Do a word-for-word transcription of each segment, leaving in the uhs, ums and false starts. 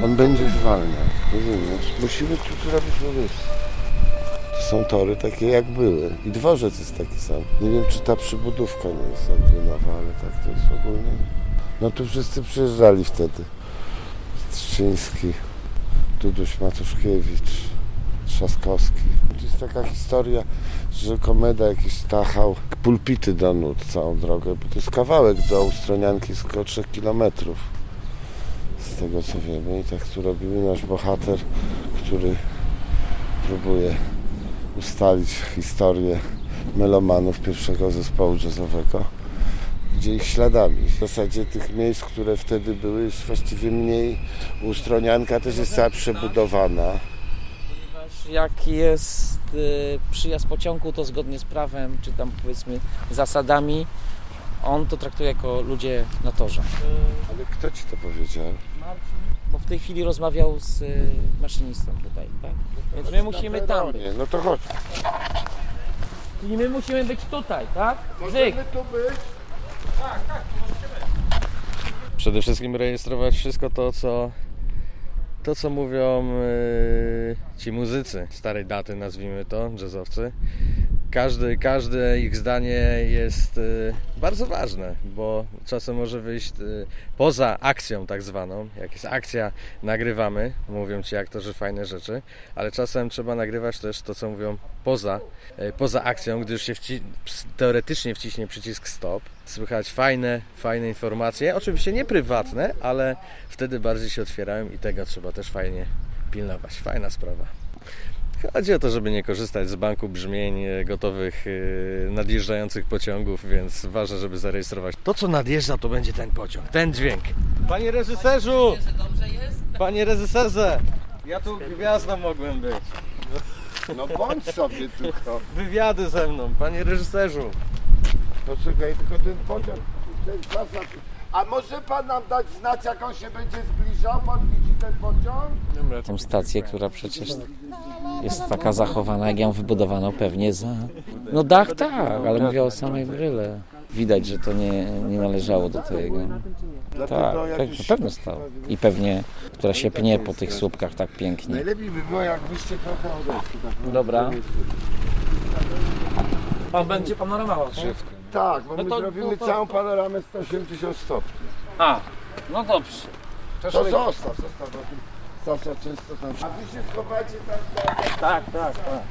On będzie zwalniał, rozumiesz? Musimy tu zrobić ulicy. To są tory takie jak były. I dworzec jest taki sam. Nie wiem, czy ta przybudówka nie jest jakby nowa, ale tak to jest ogólnie. No tu wszyscy przyjeżdżali wtedy. Strzyński, Duduś Matuszkiewicz, Trzaskowski. To jest taka historia, że Komeda jakiś tachał pulpity do nut całą drogę, bo to jest kawałek do Ustronianki z około trzech kilometrów. Z tego co wiemy. I tak tu robimy nasz bohater, który próbuje ustalić historię melomanów pierwszego zespołu jazzowego, gdzie ich śladami. W zasadzie tych miejsc, które wtedy były, już właściwie mniej. Ustronianka też jest cała przebudowana. Ponieważ jak jest y, przyjazd pociągu, to zgodnie z prawem, czy tam powiedzmy zasadami, on to traktuje jako ludzie na torze. Ale kto ci to powiedział? Bo w tej chwili rozmawiał z y, maszynistą tutaj, tak? Więc my musimy tam być. No to chodź. Czyli my musimy być tutaj, tak? Możemy tu być? Przede wszystkim rejestrować wszystko to, co, to, co mówią yy, ci muzycy starej daty, nazwijmy to, jazzowcy. Każdy, każde ich zdanie jest y, bardzo ważne, bo czasem może wyjść y, poza akcją tak zwaną. Jak jest akcja, nagrywamy, mówią ci aktorzy fajne rzeczy, ale czasem trzeba nagrywać też to, co mówią poza, y, poza akcją, gdy już się wci- teoretycznie wciśnie przycisk stop. Słychać fajne, fajne informacje, oczywiście nie prywatne, ale wtedy bardziej się otwierają i tego trzeba też fajnie pilnować. Fajna sprawa. Chodzi o to, żeby nie korzystać z banku brzmień gotowych nadjeżdżających pociągów, więc ważne, żeby zarejestrować. To, co nadjeżdża, to będzie ten pociąg, ten dźwięk. Panie reżyserzu! Panie reżyserze! Ja tu gwiazdą mogłem być. No bądź sobie tylko. Wywiady ze mną, panie reżyserzu. Poczekaj, tylko ten pociąg, ten czas na... A może pan nam dać znać, jak on się będzie zbliżał? Pan widzi ten pociąg? Tą stację, która przecież jest taka zachowana, jak ją wybudowano pewnie za... No dach tak, ale mówię o samej bryle. Widać, że to nie, nie należało do tego. Tak, tak, na pewno stał. I pewnie, która się pnie po tych słupkach tak pięknie. Najlepiej by było, jakbyście trochę odeszli. Tak. Dobra. Pan będzie panoramował wszystko. Tak, bo No my to- zrobimy to- to- całą panoramę sto osiemdziesiąt stopni. A, no dobrze. To zostaw, zostaw, bo tu Sasza często tam... A wy się schowacie tam za... Tak, tak, tak.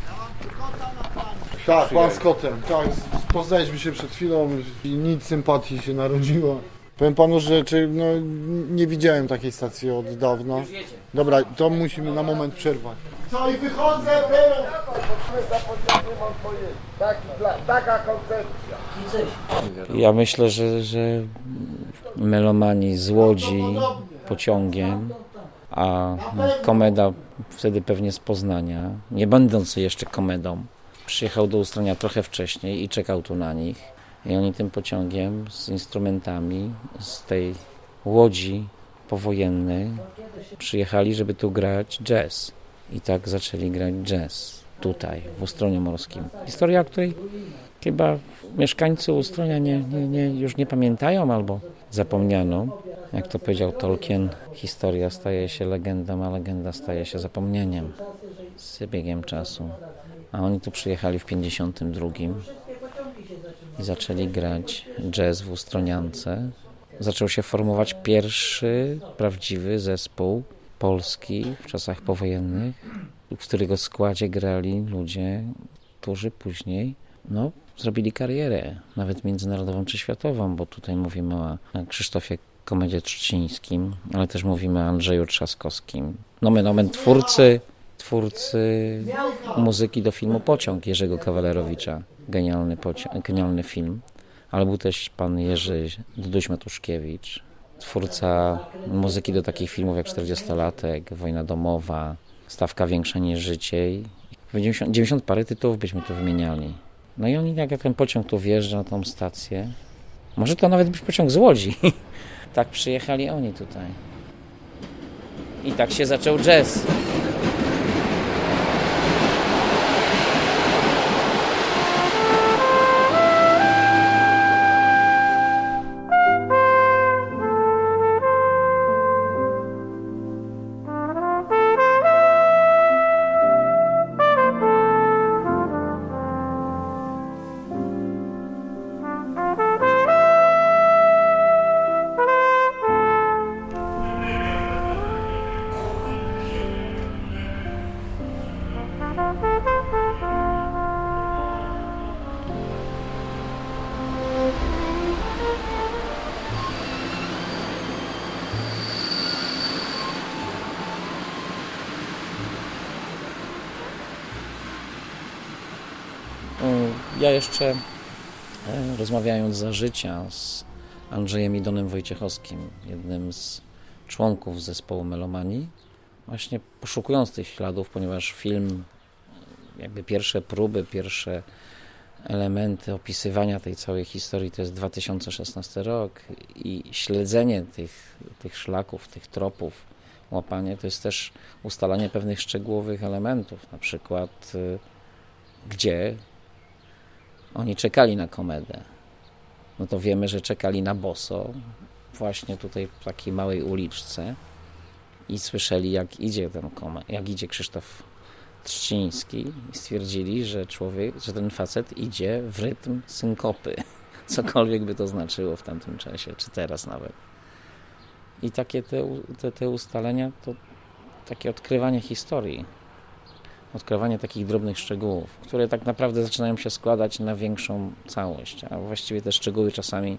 Tak, pan z kotem. Tak, poznaliśmy się przed chwilą i nic sympatii się narodziło. Powiem panu, że czy, no, nie widziałem takiej stacji od dawna. Dobra, to musimy na moment przerwać. Co i wychodzę teraz! Za pociągiem mam pojęcie. Taki plan, taka koncepcja. Ja myślę, że, że melomani z Łodzi pociągiem, a Komeda wtedy pewnie z Poznania, nie będący jeszcze Komedą, przyjechał do Ustronia trochę wcześniej i czekał tu na nich. I oni tym pociągiem z instrumentami z tej Łodzi powojennej przyjechali, żeby tu grać jazz. I tak zaczęli grać jazz tutaj, w Ustroniu Morskim. Historia, o której chyba mieszkańcy Ustronia nie, nie, nie, już nie pamiętają albo zapomniano. Jak to powiedział Tolkien, historia staje się legendą, a legenda staje się zapomnieniem z biegiem czasu. A oni tu przyjechali w pięćdziesiątym drugim i zaczęli grać jazz w Ustroniance. Zaczął się formować pierwszy prawdziwy zespół polski w czasach powojennych, w którego składzie grali ludzie, którzy później no, zrobili karierę, nawet międzynarodową czy światową, bo tutaj mówimy o Krzysztofie Komedzie Trzcińskim, ale też mówimy o Andrzeju Trzaskowskim. Nomen omen twórcy, twórcy muzyki do filmu Pociąg Jerzego Kawalerowicza. Genialny, pociąg, genialny film. Ale był też pan Jerzy Duduś Matuszkiewicz, twórca muzyki do takich filmów jak czterdziestolatek, Wojna domowa, Stawka większa niż życie. I dziewięćdziesiąt, dziewięćdziesiąt parę tytułów byśmy tu wymieniali. No i oni, jak ten pociąg tu wjeżdża na tą stację, może to nawet być pociąg z Łodzi. Tak przyjechali oni tutaj. I tak się zaczął jazz. Ja jeszcze e, rozmawiając za życia z Andrzejem Idonem Wojciechowskim, jednym z członków zespołu Melomanii, właśnie poszukując tych śladów, ponieważ film, jakby pierwsze próby, pierwsze elementy opisywania tej całej historii to jest dwa tysiące szesnasty rok i śledzenie tych, tych szlaków, tych tropów, łapanie to jest też ustalanie pewnych szczegółowych elementów, na przykład y, gdzie oni czekali na komedę. No to wiemy, że czekali na boso, właśnie tutaj w takiej małej uliczce i słyszeli, jak idzie ten komed, jak idzie Krzysztof Trzciński i stwierdzili, że człowiek, że ten facet idzie w rytm synkopy, cokolwiek by to znaczyło w tamtym czasie, czy teraz nawet. I takie te, te, te ustalenia to takie odkrywanie historii, odkrywanie takich drobnych szczegółów, które tak naprawdę zaczynają się składać na większą całość, a właściwie te szczegóły czasami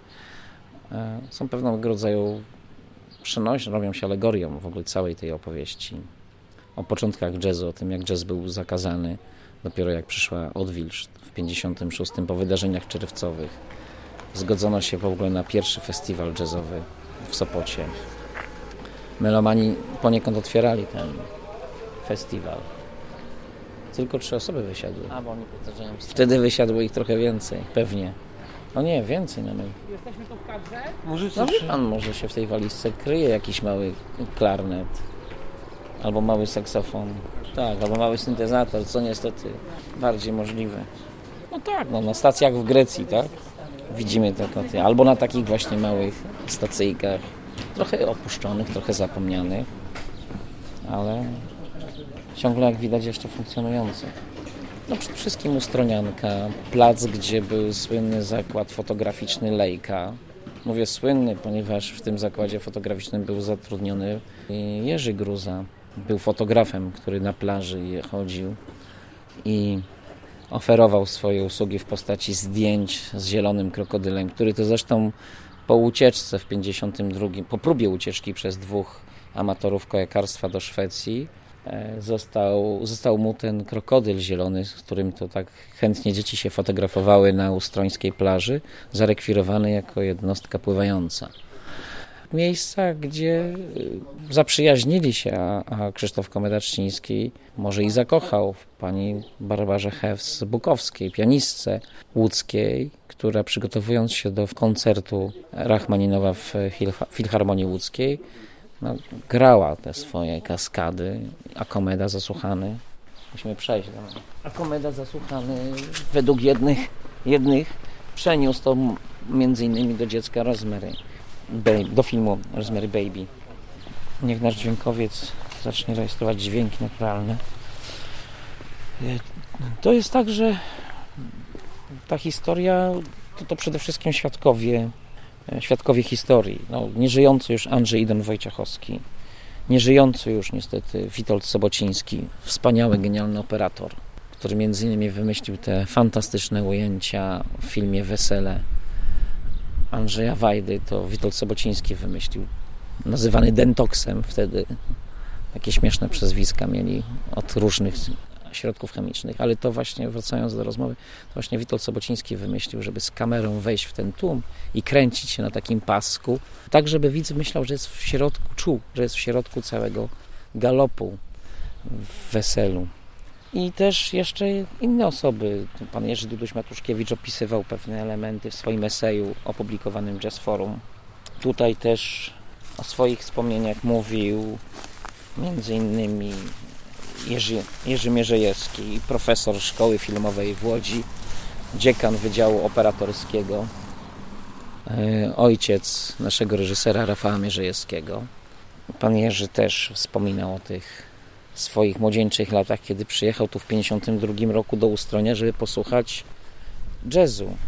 e, są pewnego rodzaju przenośne, robią się alegorią w ogóle całej tej opowieści. O początkach jazzu, o tym jak jazz był zakazany, dopiero jak przyszła odwilż w pięćdziesiątym szóstym po wydarzeniach czerwcowych. Zgodzono się w ogóle na pierwszy festiwal jazzowy w Sopocie. Melomani poniekąd otwierali ten festiwal. Tylko trzy osoby wysiadły. A, bo oni powtarzają. Wtedy wysiadło ich trochę więcej, pewnie. No nie, więcej nawet. Jesteśmy tu w kadrze? No wie pan, może się w tej walizce kryje jakiś mały klarnet. Albo mały saksofon. Tak, albo mały syntezator, co niestety bardziej możliwe. No tak, no na stacjach w Grecji, tak? Widzimy te koty. Albo na takich właśnie małych stacyjkach. Trochę opuszczonych, trochę zapomnianych. Ale ciągle, jak widać, jeszcze funkcjonujących. No przede wszystkim Ustronianka, plac, gdzie był słynny zakład fotograficzny Leica. Mówię słynny, ponieważ w tym zakładzie fotograficznym był zatrudniony Jerzy Gruza. Był fotografem, który na plaży chodził i oferował swoje usługi w postaci zdjęć z zielonym krokodylem, który to zresztą po ucieczce w pięćdziesiątym drugim, po próbie ucieczki przez dwóch amatorów kajakarstwa do Szwecji, Został, został mu ten krokodyl zielony, z którym to tak chętnie dzieci się fotografowały na ustrońskiej plaży, zarekwirowany jako jednostka pływająca. Miejsca, gdzie zaprzyjaźnili się, a, a Krzysztof Komeda-Trzciński może i zakochał w pani Barbarze Hewz-Bukowskiej, pianistce łódzkiej, która przygotowując się do koncertu Rachmaninowa w Filharmonii Łódzkiej, no, grała te swoje kaskady, a Komeda zasłuchany. Musimy przejść. No. A Komeda zasłuchany według jednych, jednych przeniósł to między innymi do dziecka Rosemary, Baby, do filmu Rosemary Baby. Niech nasz dźwiękowiec zacznie rejestrować dźwięki naturalne. To jest tak, że ta historia to, to przede wszystkim świadkowie Świadkowie historii. No, nieżyjący już Andrzej Idon Wojciechowski, nieżyjący już niestety Witold Sobociński, wspaniały, genialny operator, który między innymi wymyślił te fantastyczne ujęcia w filmie Wesele Andrzeja Wajdy, to Witold Sobociński wymyślił, nazywany Dentoksem wtedy. Takie śmieszne przezwiska mieli od różnych środków chemicznych, ale to właśnie, wracając do rozmowy, to właśnie Witold Sobociński wymyślił, żeby z kamerą wejść w ten tłum i kręcić się na takim pasku, tak żeby widz myślał, że jest w środku, czuł, że jest w środku całego galopu w Weselu. I też jeszcze inne osoby, pan Jerzy Duduś-Matuszkiewicz opisywał pewne elementy w swoim eseju opublikowanym w Jazz Forum. Tutaj też o swoich wspomnieniach mówił między innymi Jerzy, Jerzy Mierzejewski, profesor szkoły filmowej w Łodzi, dziekan Wydziału Operatorskiego, ojciec naszego reżysera Rafała Mierzejewskiego. Pan Jerzy też wspominał o tych swoich młodzieńczych latach, kiedy przyjechał tu w pięćdziesiątym drugim roku do Ustronia, żeby posłuchać jazzu.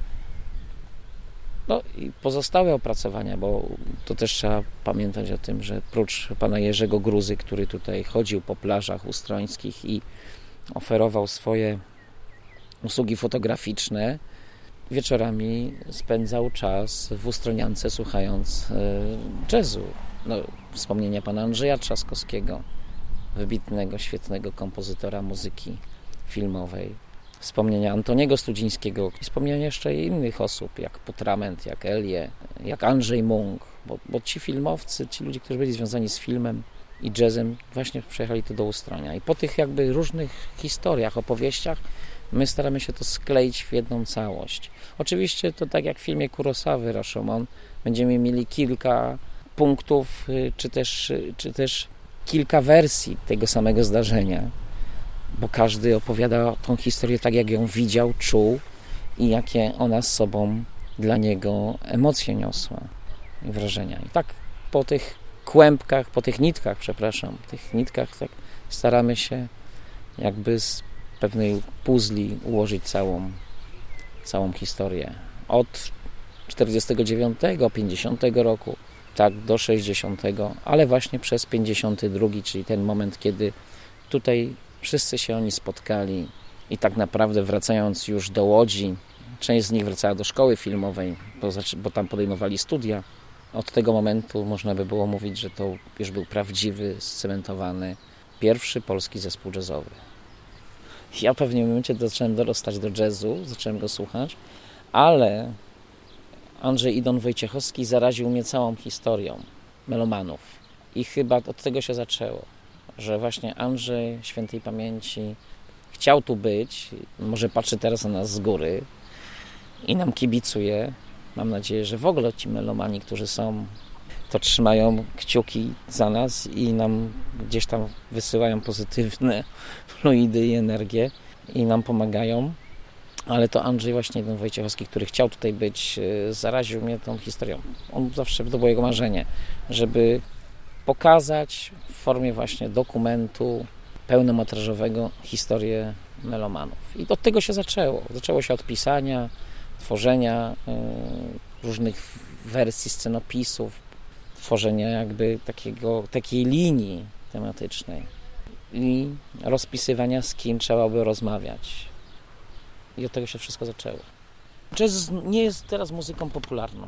No i pozostałe opracowania, bo to też trzeba pamiętać o tym, że prócz pana Jerzego Gruzy, który tutaj chodził po plażach ustrońskich i oferował swoje usługi fotograficzne, wieczorami spędzał czas w Ustroniance słuchając jazzu. No, wspomnienia pana Andrzeja Trzaskowskiego, wybitnego, świetnego kompozytora muzyki filmowej. wspomnienia Antoniego Studzińskiego, wspomnienia jeszcze innych osób, jak Putrament, jak Elie, jak Andrzej Munk, bo, bo ci filmowcy, ci ludzie, którzy byli związani z filmem i jazzem, właśnie przyjechali tu do Ustronia. I po tych jakby różnych historiach, opowieściach, my staramy się to skleić w jedną całość. Oczywiście to tak jak w filmie Kurosawy Rashomon, będziemy mieli kilka punktów, czy też, czy też kilka wersji tego samego zdarzenia, bo każdy opowiada tą historię tak, jak ją widział, czuł i jakie ona z sobą dla niego emocje niosła i wrażenia. I tak po tych kłębkach, po tych nitkach, przepraszam, tych nitkach tak staramy się jakby z pewnej puzli ułożyć całą, całą historię. Od czterdziestego dziewiątego, pięćdziesiątego roku, tak do sześćdziesiątego, ale właśnie przez pięćdziesiąty drugi, czyli ten moment, kiedy tutaj wszyscy się oni spotkali i tak naprawdę wracając już do Łodzi, część z nich wracała do szkoły filmowej, bo, bo tam podejmowali studia. Od tego momentu można by było mówić, że to już był prawdziwy, scementowany, pierwszy polski zespół jazzowy. Ja w pewnym momencie zacząłem dorastać do jazzu, zacząłem go słuchać, ale Andrzej Idon Wojciechowski zaraził mnie całą historią melomanów. I chyba od tego się zaczęło, że właśnie Andrzej świętej pamięci chciał tu być, może patrzy teraz na nas z góry i nam kibicuje. Mam nadzieję, że w ogóle ci melomani, którzy są, to trzymają kciuki za nas i nam gdzieś tam wysyłają pozytywne fluidy i energię i nam pomagają. Ale to Andrzej właśnie, ten Wojciechowski, który chciał tutaj być, zaraził mnie tą historią. On zawsze, to było jego marzenie, żeby pokazać w formie właśnie dokumentu pełnometrażowego historię melomanów. I od tego się zaczęło. Zaczęło się od pisania, tworzenia y, różnych wersji scenopisów, tworzenia jakby takiego, takiej linii tematycznej i rozpisywania, z kim trzeba by rozmawiać. I od tego się wszystko zaczęło. Jazz nie jest teraz muzyką popularną.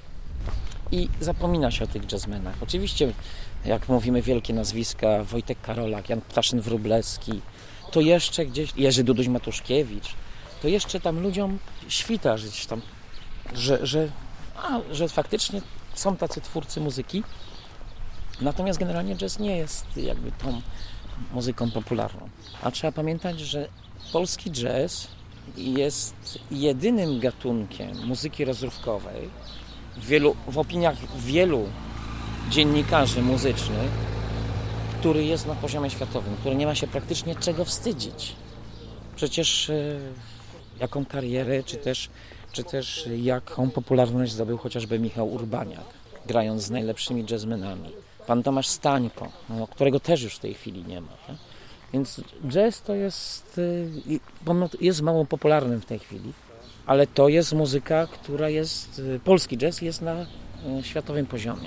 I zapomina się o tych jazzmenach. Oczywiście, jak mówimy wielkie nazwiska, Wojtek Karolak, Jan Ptaszyn-Wróblewski, to jeszcze gdzieś, Jerzy Duduś-Matuszkiewicz, to jeszcze tam ludziom świta, że, tam, że, że, a, że faktycznie są tacy twórcy muzyki. Natomiast generalnie jazz nie jest jakby tą muzyką popularną. A trzeba pamiętać, że polski jazz jest jedynym gatunkiem muzyki rozrywkowej w, wielu, w opiniach wielu dziennikarzy muzycznych, który jest na poziomie światowym, który nie ma się praktycznie czego wstydzić. Przecież e, jaką karierę, czy też, czy też jaką popularność zdobył chociażby Michał Urbaniak, grając z najlepszymi jazzmenami. Pan Tomasz Stańko, no, którego też już w tej chwili nie ma. Tak? Więc jazz to jest, jest mało popularnym w tej chwili, ale to jest muzyka, która jest, polski jazz jest na światowym poziomie.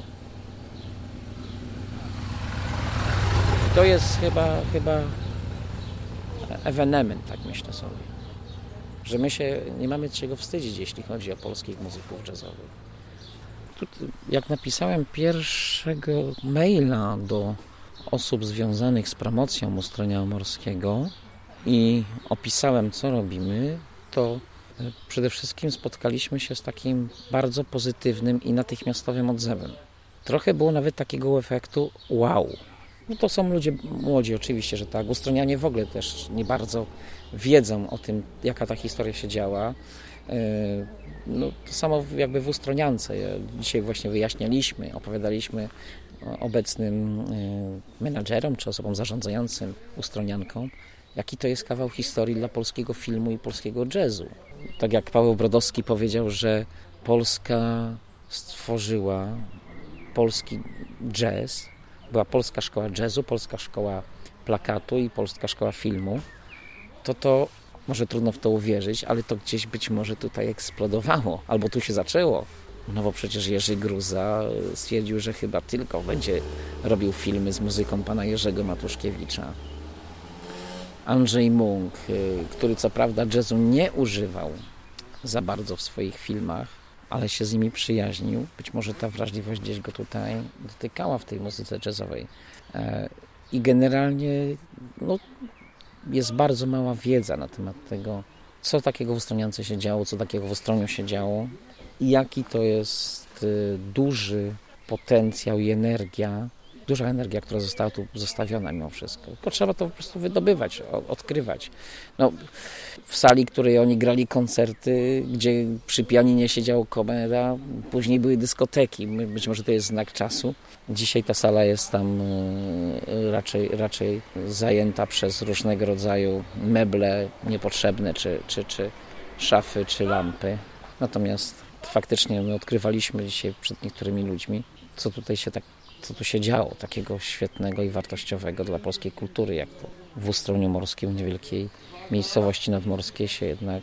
To jest chyba, chyba ewenement, tak myślę sobie, że my się nie mamy czego wstydzić, jeśli chodzi o polskich muzyków jazzowych. Tu, jak napisałem pierwszego maila do osób związanych z promocją Ustronia Morskiego i opisałem, co robimy, to przede wszystkim spotkaliśmy się z takim bardzo pozytywnym i natychmiastowym odzewem. Trochę było nawet takiego efektu wow. No to są ludzie młodzi oczywiście, że tak. Ustronianie w ogóle też nie bardzo wiedzą o tym, jaka ta historia się działa. No, to samo jakby w Ustroniance. Dzisiaj właśnie wyjaśnialiśmy, opowiadaliśmy obecnym menadżerom czy osobom zarządzającym Ustronianką, jaki to jest kawał historii dla polskiego filmu i polskiego jazzu. Tak jak Paweł Brodowski powiedział, że Polska stworzyła polski jazz, była polska szkoła jazzu, polska szkoła plakatu i polska szkoła filmu, to to może trudno w to uwierzyć, ale to gdzieś być może tutaj eksplodowało, albo tu się zaczęło. No bo przecież Jerzy Gruza stwierdził, że chyba tylko będzie robił filmy z muzyką pana Jerzego Matuszkiewicza. Andrzej Munk, który co prawda jazzu nie używał za bardzo w swoich filmach, ale się z nimi przyjaźnił. Być może ta wrażliwość gdzieś go tutaj dotykała w tej muzyce jazzowej. I generalnie no, jest bardzo mała wiedza na temat tego, co takiego w Ustroniance się działo, co takiego w Ustroniu się działo i jaki to jest y, duży potencjał i energia, duża energia, która została tu zostawiona mimo wszystko. Tylko trzeba to po prostu wydobywać, o, odkrywać. No, w sali, w której oni grali koncerty, gdzie przy pianinie siedział Komeda, później były dyskoteki. Być może to jest znak czasu. Dzisiaj ta sala jest tam y, raczej, raczej zajęta przez różnego rodzaju meble niepotrzebne, czy, czy, czy szafy, czy lampy. Natomiast faktycznie my odkrywaliśmy dzisiaj przed niektórymi ludźmi, co tutaj się tak, co tu się działo takiego świetnego i wartościowego dla polskiej kultury, jak to w Ustroniu Morskim, w niewielkiej miejscowości nadmorskiej się jednak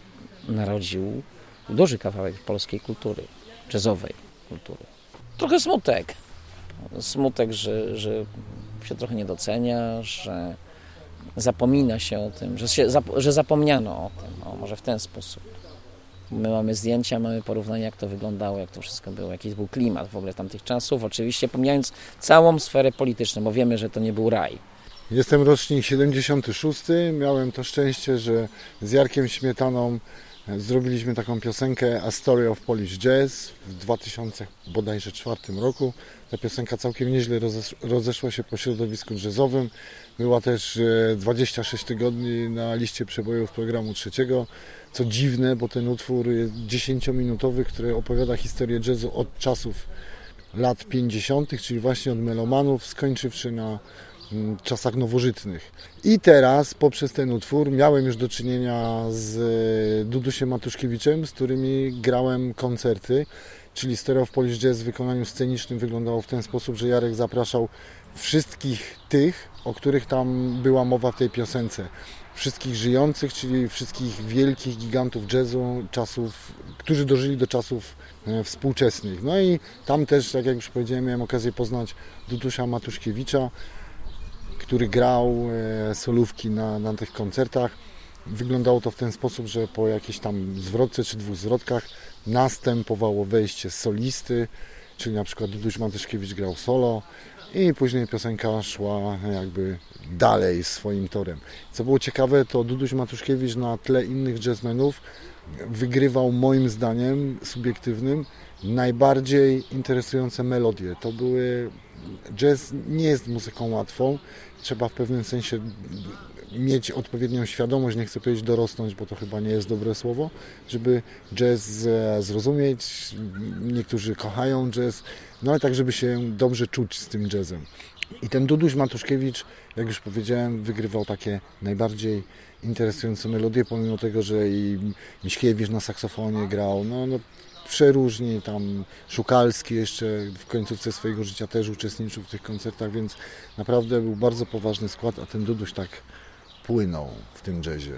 narodził duży kawałek polskiej kultury, jazzowej kultury. Trochę smutek. Smutek, że, że się trochę nie docenia, że zapomina się o tym, że, się, że zapomniano o tym, o, może w ten sposób. My mamy zdjęcia, mamy porównania, jak to wyglądało, jak to wszystko było, jaki był klimat w ogóle tamtych czasów, oczywiście pomijając całą sferę polityczną, bo wiemy, że to nie był raj. Jestem rocznik siedemdziesiąty szósty. Miałem to szczęście, że z Jarkiem Śmietaną zrobiliśmy taką piosenkę A Story of Polish Jazz w dwa tysiące bodajże czwartym roku. Ta piosenka całkiem nieźle rozeszła się po środowisku jazzowym. Była też dwadzieścia sześć tygodni na liście przebojów programu trzeciego. Co dziwne, bo ten utwór jest dziesięciominutowy, który opowiada historię jazzu od czasów lat pięćdziesiątych, czyli właśnie od melomanów, skończywszy na czasach nowożytnych. I teraz poprzez ten utwór miałem już do czynienia z Dudusiem Matuszkiewiczem, z którymi grałem koncerty, czyli Story of Polish Jazz w wykonaniu scenicznym wyglądało w ten sposób, że Jarek zapraszał wszystkich tych, o których tam była mowa w tej piosence. Wszystkich żyjących, czyli wszystkich wielkich gigantów jazzu, czasów, którzy dożyli do czasów współczesnych. No i tam też, tak jak już powiedziałem, miałem okazję poznać Dudusia Matuszkiewicza, który grał solówki na, na tych koncertach. Wyglądało to w ten sposób, że po jakiejś tam zwrotce czy dwóch zwrotkach następowało wejście solisty, czyli na przykład Duduś Matuszkiewicz grał solo i później piosenka szła jakby dalej swoim torem. Co było ciekawe, to Duduś Matuszkiewicz na tle innych jazzmenów wygrywał moim zdaniem subiektywnym najbardziej interesujące melodie. To były... Jazz nie jest muzyką łatwą, trzeba w pewnym sensie mieć odpowiednią świadomość, nie chcę powiedzieć dorosnąć, bo to chyba nie jest dobre słowo, żeby jazz zrozumieć. Niektórzy kochają jazz, no ale tak, żeby się dobrze czuć z tym jazzem. I ten Duduś Matuszkiewicz, jak już powiedziałem, wygrywał takie najbardziej interesujące melodie, pomimo tego, że i Miśkiewicz na saksofonie grał, no, no przeróżni, tam Szukalski jeszcze w końcówce swojego życia też uczestniczył w tych koncertach, więc naprawdę był bardzo poważny skład, a ten Duduś tak płynął w tym jazzie.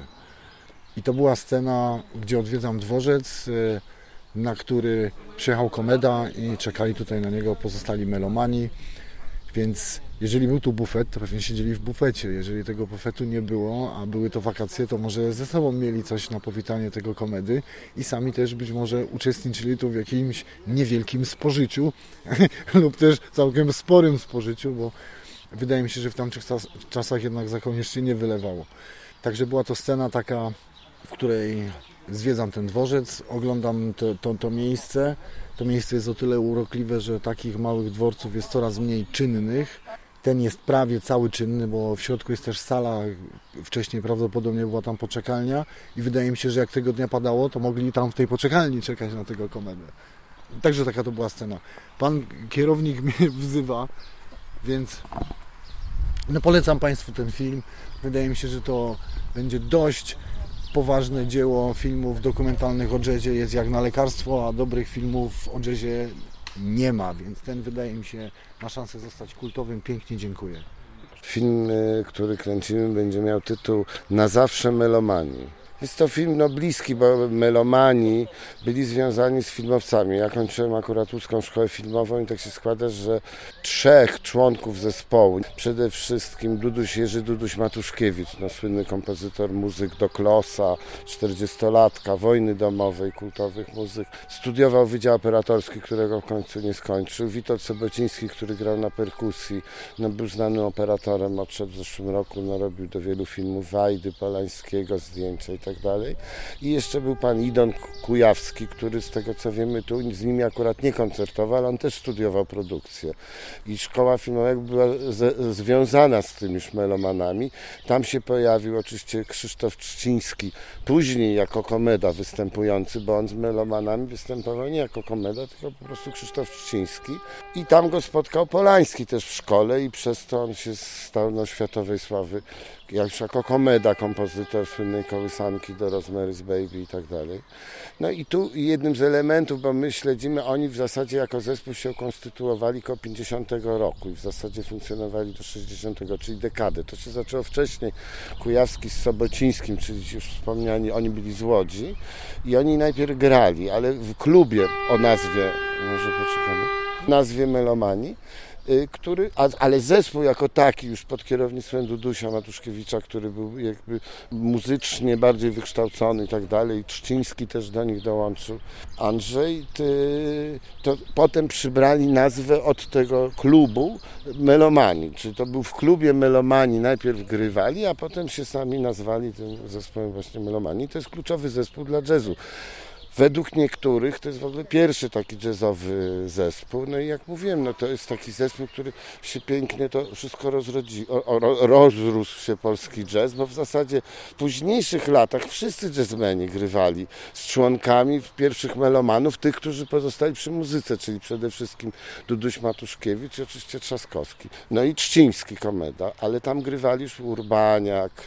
I to była scena, gdzie odwiedzam dworzec, na który przyjechał Komeda i czekali tutaj na niego pozostali melomani, więc jeżeli był tu bufet, to pewnie siedzieli w bufecie. Jeżeli tego bufetu nie było, a były to wakacje, to może ze sobą mieli coś na powitanie tego Komedy i sami też być może uczestniczyli tu w jakimś niewielkim spożyciu lub też całkiem sporym spożyciu, bo wydaje mi się, że w tamtych czasach jednak za koniecznie nie wylewało. Także była to scena taka, w której zwiedzam ten dworzec, oglądam to, to, to miejsce. To miejsce jest o tyle urokliwe, że takich małych dworców jest coraz mniej czynnych. Ten jest prawie cały czynny, bo w środku jest też sala, wcześniej prawdopodobnie była tam poczekalnia i wydaje mi się, że jak tego dnia padało, to mogli tam w tej poczekalni czekać na tego Komedę. Także taka to była scena. Pan kierownik mnie wzywa, więc no polecam Państwu ten film. Wydaje mi się, że to będzie dość poważne dzieło filmów dokumentalnych o jazzie, jest jak na lekarstwo, a dobrych filmów o jazzie nie ma, więc ten wydaje mi się ma szansę zostać kultowym. Pięknie dziękuję. Film, który kręcimy, będzie miał tytuł Na zawsze melomanii. Jest to film no, bliski, bo melomani byli związani z filmowcami. Ja kończyłem akurat łódzką szkołę filmową i tak się składa, że trzech członków zespołu, przede wszystkim Duduś, Jerzy Duduś Matuszkiewicz, no, słynny kompozytor muzyk do Klosa, czterdziestolatka, wojny domowej, kultowych muzyk, studiował Wydział Operatorski, którego w końcu nie skończył. Witold Sobociński, który grał na perkusji, no, był znanym operatorem, odszedł w zeszłym roku, no, robił do wielu filmów Wajdy, Polańskiego zdjęcia i tak tak dalej. I jeszcze był pan Idon Kujawski, który z tego co wiemy tu z nimi akurat nie koncertował, ale on też studiował produkcję. I szkoła filmowa była ze, związana z tymi już melomanami. Tam się pojawił oczywiście Krzysztof Trzciński, później jako komeda występujący, bo on z melomanami występował nie jako komeda, tylko po prostu Krzysztof Trzciński. I tam go spotkał Polański też w szkole i przez to on się stał no, światowej sławy, jak jako komeda, kompozytor słynnej kołysanki do Rosemary's Baby i tak dalej. No i tu jednym z elementów, bo my śledzimy, oni w zasadzie jako zespół się konstytuowali koło pięćdziesiątego roku i w zasadzie funkcjonowali do sześćdziesiątego, czyli dekadę. To się zaczęło wcześniej, Kujawski z Sobocińskim, czyli już wspomniani, oni byli z Łodzi i oni najpierw grali, ale w klubie o nazwie, może poczekamy, nazwie Melomani, który, ale zespół jako taki już pod kierownictwem Dudusia Matuszkiewicza, który był jakby muzycznie bardziej wykształcony i tak dalej, i Trzciński też do nich dołączył, Andrzej, ty, to potem przybrali nazwę od tego klubu Melomani, czyli to był w klubie Melomani, najpierw grywali, a potem się sami nazwali tym zespołem właśnie Melomani. To jest kluczowy zespół dla jazzu. Według niektórych to jest w ogóle pierwszy taki jazzowy zespół. No i jak mówiłem, no to jest taki zespół, który się pięknie to wszystko rozrodzi, o, o, rozrósł się polski jazz, bo w zasadzie w późniejszych latach wszyscy jazzmeni grywali z członkami w pierwszych melomanów, tych, którzy pozostali przy muzyce, czyli przede wszystkim Duduś Matuszkiewicz i oczywiście Trzaskowski. No i Trzciński komeda, ale tam grywali już Urbaniak,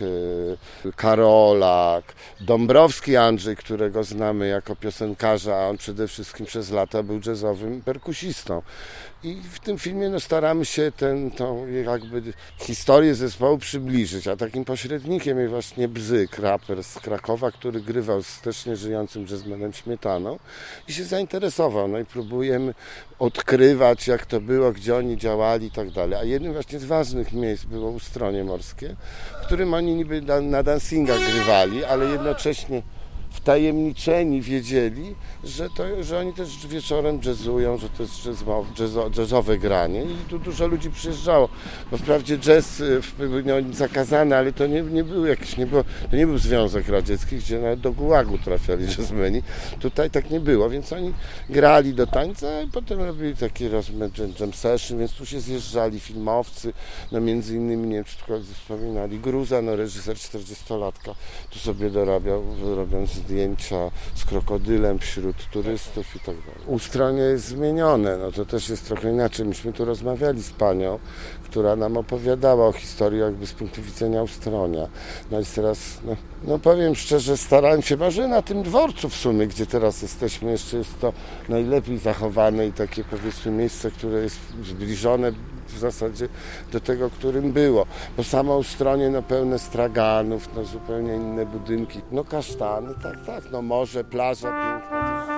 Karolak, Dąbrowski Andrzej, którego znamy jako piosenkarza, a on przede wszystkim przez lata był jazzowym perkusistą. I w tym filmie no, staramy się ten, tą jakby historię zespołu przybliżyć, a takim pośrednikiem jest właśnie Bzyk, raper z Krakowa, który grywał z też nieżyjącym jazzmenem Śmietaną i się zainteresował. No i próbujemy odkrywać, jak to było, gdzie oni działali i tak dalej. A jednym właśnie z ważnych miejsc było Ustronie Morskie, w którym oni niby na, na dancingach grywali, ale jednocześnie wtajemniczeni wiedzieli, że, to, że oni też wieczorem jazzują, że to jest jazzo, jazzo, jazzowe granie i tu dużo ludzi przyjeżdżało, bo wprawdzie jazz był no, zakazany, ale to nie, nie był jakiś, nie było, to nie był Związek Radziecki, gdzie nawet do gułagu trafiali jazzmeni. Tutaj tak nie było, więc oni grali do tańca i potem robili takie jam session, więc tu się zjeżdżali filmowcy, no między innymi, nie wiem, czy tylko wspominali, Gruza, no reżyser czterdziestolatka, tu sobie dorabiał, robiąc zdjęcia z krokodylem wśród turystów i tak dalej. Ustronie jest zmienione, no to też jest trochę inaczej. Myśmy tu rozmawiali z panią, która nam opowiadała o historii jakby z punktu widzenia Ustronia. No i teraz, no, no powiem szczerze, starałem się, może na tym dworcu w sumie, gdzie teraz jesteśmy, jeszcze jest to najlepiej zachowane i takie powiedzmy miejsce, które jest zbliżone w zasadzie do tego, którym było. Bo samo Ustronie no pełne straganów, no zupełnie inne budynki, no kasztany, tak, tak, no morze, plaża piękna.